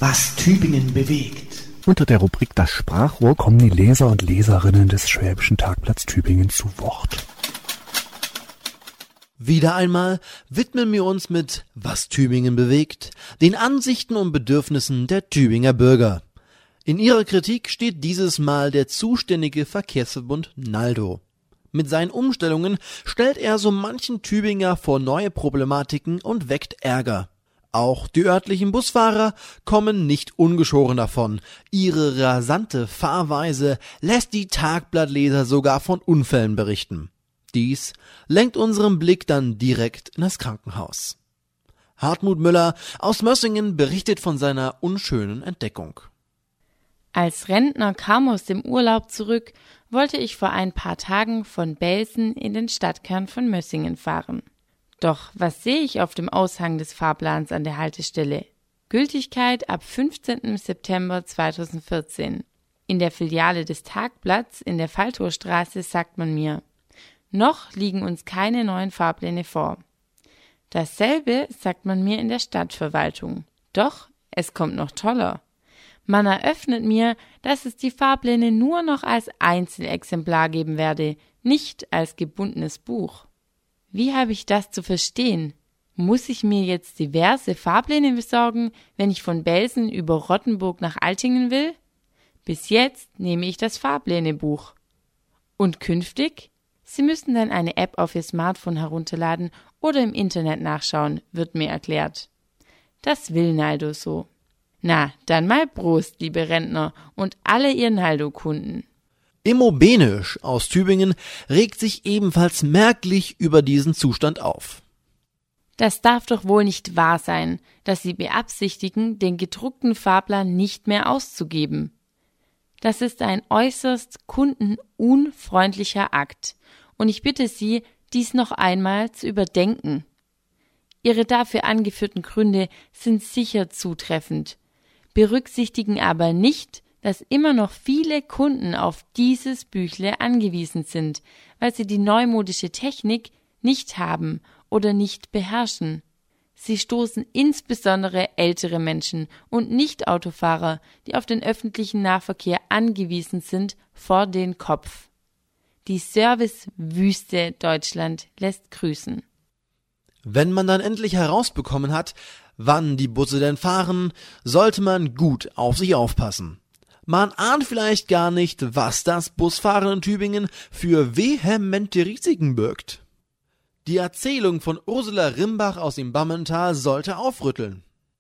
Was Tübingen bewegt. Unter der Rubrik Das Sprachrohr kommen die Leser und Leserinnen des Schwäbischen Tagblatts Tübingen zu Wort. Wieder einmal widmen wir uns mit Was Tübingen bewegt, den Ansichten und Bedürfnissen der Tübinger Bürger. In ihrer Kritik steht dieses Mal der zuständige Verkehrsverbund Naldo. Mit seinen Umstellungen stellt er so manchen Tübinger vor neue Problematiken und weckt Ärger. Auch die örtlichen Busfahrer kommen nicht ungeschoren davon. Ihre rasante Fahrweise lässt die Tagblattleser sogar von Unfällen berichten. Dies lenkt unseren Blick dann direkt in das Krankenhaus. Hartmut Müller aus Mössingen berichtet von seiner unschönen Entdeckung. Als Rentner kaum aus dem Urlaub zurück, wollte ich vor ein paar Tagen von Belsen in den Stadtkern von Mössingen fahren. Doch was sehe ich auf dem Aushang des Fahrplans an der Haltestelle? Gültigkeit ab 15. September 2014. In der Filiale des Tagblatts in der Falltorstraße sagt man mir, noch liegen uns keine neuen Fahrpläne vor. Dasselbe sagt man mir in der Stadtverwaltung. Doch es kommt noch toller. Man eröffnet mir, dass es die Fahrpläne nur noch als Einzelexemplar geben werde, nicht als gebundenes Buch. Wie habe ich das zu verstehen? Muss ich mir jetzt diverse Fahrpläne besorgen, wenn ich von Belsen über Rottenburg nach Altingen will? Bis jetzt nehme ich das Fahrplänebuch. Und künftig? Sie müssen dann eine App auf Ihr Smartphone herunterladen oder im Internet nachschauen, wird mir erklärt. Das will Naldo so. Na, dann mal Prost, liebe Rentner und alle ihr Naldo-Kunden. Immo Benisch aus Tübingen regt sich ebenfalls merklich über diesen Zustand auf. Das darf doch wohl nicht wahr sein, dass Sie beabsichtigen, den gedruckten Fahrplan nicht mehr auszugeben. Das ist ein äußerst kundenunfreundlicher Akt und ich bitte Sie, dies noch einmal zu überdenken. Ihre dafür angeführten Gründe sind sicher zutreffend, berücksichtigen aber nicht, dass immer noch viele Kunden auf dieses Büchle angewiesen sind, weil sie die neumodische Technik nicht haben oder nicht beherrschen. Sie stoßen insbesondere ältere Menschen und Nicht-Autofahrer, die auf den öffentlichen Nahverkehr angewiesen sind, vor den Kopf. Die Servicewüste Deutschland lässt grüßen. Wenn man dann endlich herausbekommen hat, wann die Busse denn fahren, sollte man gut auf sich aufpassen. Man ahnt vielleicht gar nicht, was das Busfahren in Tübingen für vehemente Risiken birgt. Die Erzählung von Ursula Rimbach aus dem Bammental sollte aufrütteln.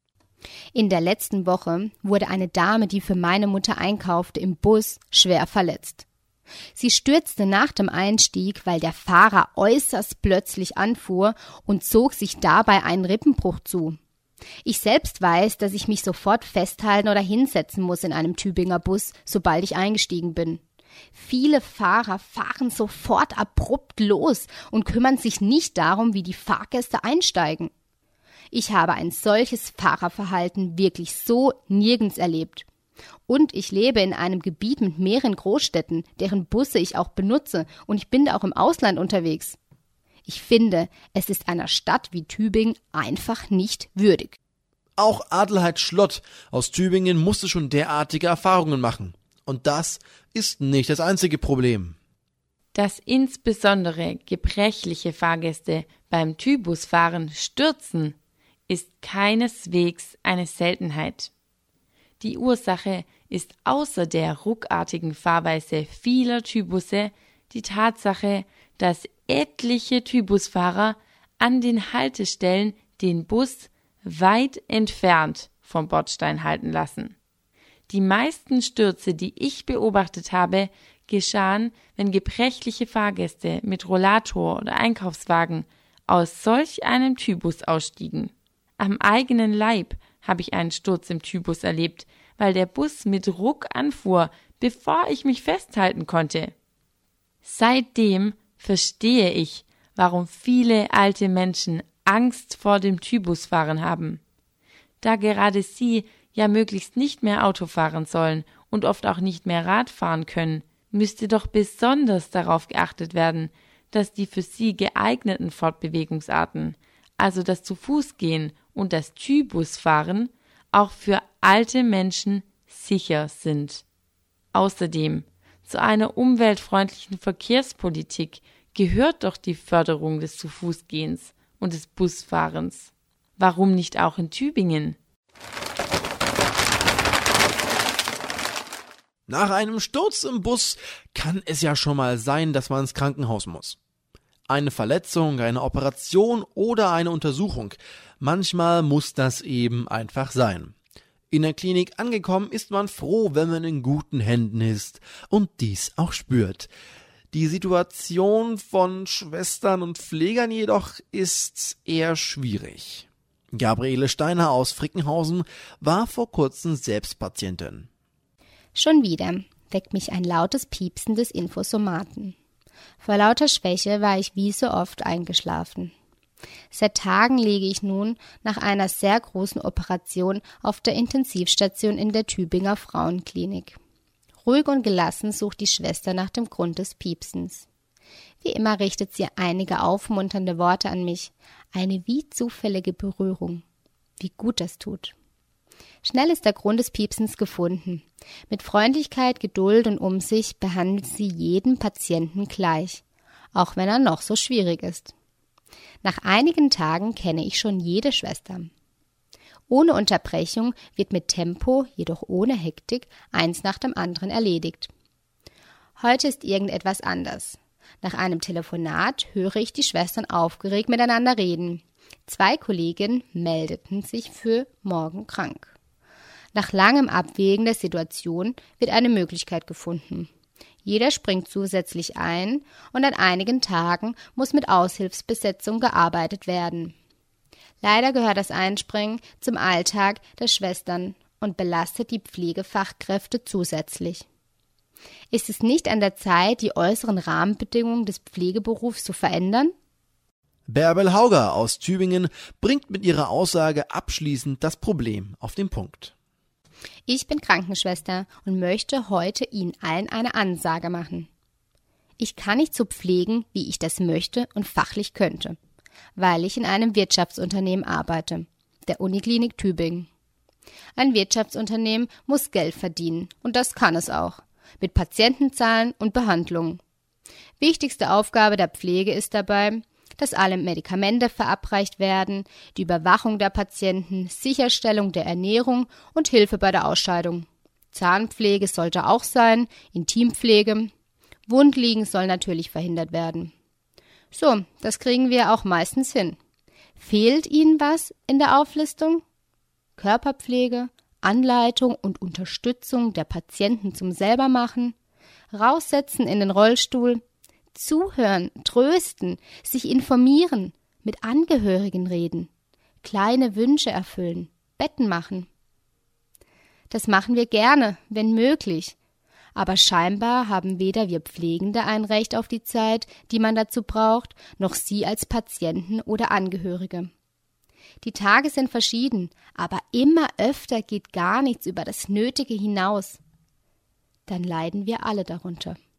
In der letzten Woche wurde eine Dame, die für meine Mutter einkaufte, im Bus schwer verletzt. Sie stürzte nach dem Einstieg, weil der Fahrer äußerst plötzlich anfuhr und zog sich dabei einen Rippenbruch zu. Ich selbst weiß, dass ich mich sofort festhalten oder hinsetzen muss in einem Tübinger Bus, sobald ich eingestiegen bin. Viele Fahrer fahren sofort abrupt los und kümmern sich nicht darum, wie die Fahrgäste einsteigen. Ich habe ein solches Fahrerverhalten wirklich so nirgends erlebt. Und ich lebe in einem Gebiet mit mehreren Großstädten, deren Busse ich auch benutze, und ich bin da auch im Ausland unterwegs. Ich finde, es ist einer Stadt wie Tübingen einfach nicht würdig. Auch Adelheid Schlott aus Tübingen musste schon derartige Erfahrungen machen. Und das ist nicht das einzige Problem. Dass insbesondere gebrechliche Fahrgäste beim Tübusfahren stürzen, ist keineswegs eine Seltenheit. Die Ursache ist außer der ruckartigen Fahrweise vieler Tübusse die Tatsache, dass etliche Tübusfahrer an den Haltestellen den Bus weit entfernt vom Bordstein halten lassen. Die meisten Stürze, die ich beobachtet habe, geschahen, wenn gebrechliche Fahrgäste mit Rollator oder Einkaufswagen aus solch einem Tübus ausstiegen. Am eigenen Leib habe ich einen Sturz im Tübus erlebt, weil der Bus mit Ruck anfuhr, bevor ich mich festhalten konnte. Seitdem verstehe ich, warum viele alte Menschen Angst vor dem Tübusfahren haben. Da gerade sie ja möglichst nicht mehr Auto fahren sollen und oft auch nicht mehr Rad fahren können, müsste doch besonders darauf geachtet werden, dass die für sie geeigneten Fortbewegungsarten, also das Zu-Fuß-Gehen und das Tübusfahren, auch für alte Menschen sicher sind. Außerdem, zu einer umweltfreundlichen Verkehrspolitik gehört doch die Förderung des Zu-Fuß-Gehens und des Busfahrens. Warum nicht auch in Tübingen? Nach einem Sturz im Bus kann es ja schon mal sein, dass man ins Krankenhaus muss. Eine Verletzung, eine Operation oder eine Untersuchung. Manchmal muss das eben einfach sein. In der Klinik angekommen ist man froh, wenn man in guten Händen ist und dies auch spürt. Die Situation von Schwestern und Pflegern jedoch ist eher schwierig. Gabriele Steiner aus Frickenhausen war vor kurzem selbst Patientin. Schon wieder weckt mich ein lautes Piepsen des Infosomaten. Vor lauter Schwäche war ich wie so oft eingeschlafen. Seit Tagen liege ich nun nach einer sehr großen Operation auf der Intensivstation in der Tübinger Frauenklinik. Ruhig und gelassen sucht die Schwester nach dem Grund des Piepsens. Wie immer richtet sie einige aufmunternde Worte an mich, eine wie zufällige Berührung. Wie gut das tut. Schnell ist der Grund des Piepsens gefunden. Mit Freundlichkeit, Geduld und Umsicht behandelt sie jeden Patienten gleich, auch wenn er noch so schwierig ist. Nach einigen Tagen kenne ich schon jede Schwester. Ohne Unterbrechung wird mit Tempo, jedoch ohne Hektik, eins nach dem anderen erledigt. Heute ist irgendetwas anders. Nach einem Telefonat höre ich die Schwestern aufgeregt miteinander reden. 2 Kolleginnen meldeten sich für morgen krank. Nach langem Abwägen der Situation wird eine Möglichkeit gefunden. Jeder springt zusätzlich ein und an einigen Tagen muss mit Aushilfsbesetzung gearbeitet werden. Leider gehört das Einspringen zum Alltag der Schwestern und belastet die Pflegefachkräfte zusätzlich. Ist es nicht an der Zeit, die äußeren Rahmenbedingungen des Pflegeberufs zu verändern? Bärbel Hauger aus Tübingen bringt mit ihrer Aussage abschließend das Problem auf den Punkt. Ich bin Krankenschwester und möchte heute Ihnen allen eine Ansage machen. Ich kann nicht so pflegen, wie ich das möchte und fachlich könnte, weil ich in einem Wirtschaftsunternehmen arbeite, der Uniklinik Tübingen. Ein Wirtschaftsunternehmen muss Geld verdienen und das kann es auch, mit Patientenzahlen und Behandlungen. Wichtigste Aufgabe der Pflege ist dabei, dass alle Medikamente verabreicht werden, die Überwachung der Patienten, Sicherstellung der Ernährung und Hilfe bei der Ausscheidung. Zahnpflege sollte auch sein, Intimpflege. Wundliegen soll natürlich verhindert werden. So, das kriegen wir auch meistens hin. Fehlt Ihnen was in der Auflistung? Körperpflege, Anleitung und Unterstützung der Patienten zum Selbermachen, raussetzen in den Rollstuhl, zuhören, trösten, sich informieren, mit Angehörigen reden, kleine Wünsche erfüllen, Betten machen. Das machen wir gerne, wenn möglich, aber scheinbar haben weder wir Pflegende ein Recht auf die Zeit, die man dazu braucht, noch Sie als Patienten oder Angehörige. Die Tage sind verschieden, aber immer öfter geht gar nichts über das Nötige hinaus. Dann leiden wir alle darunter.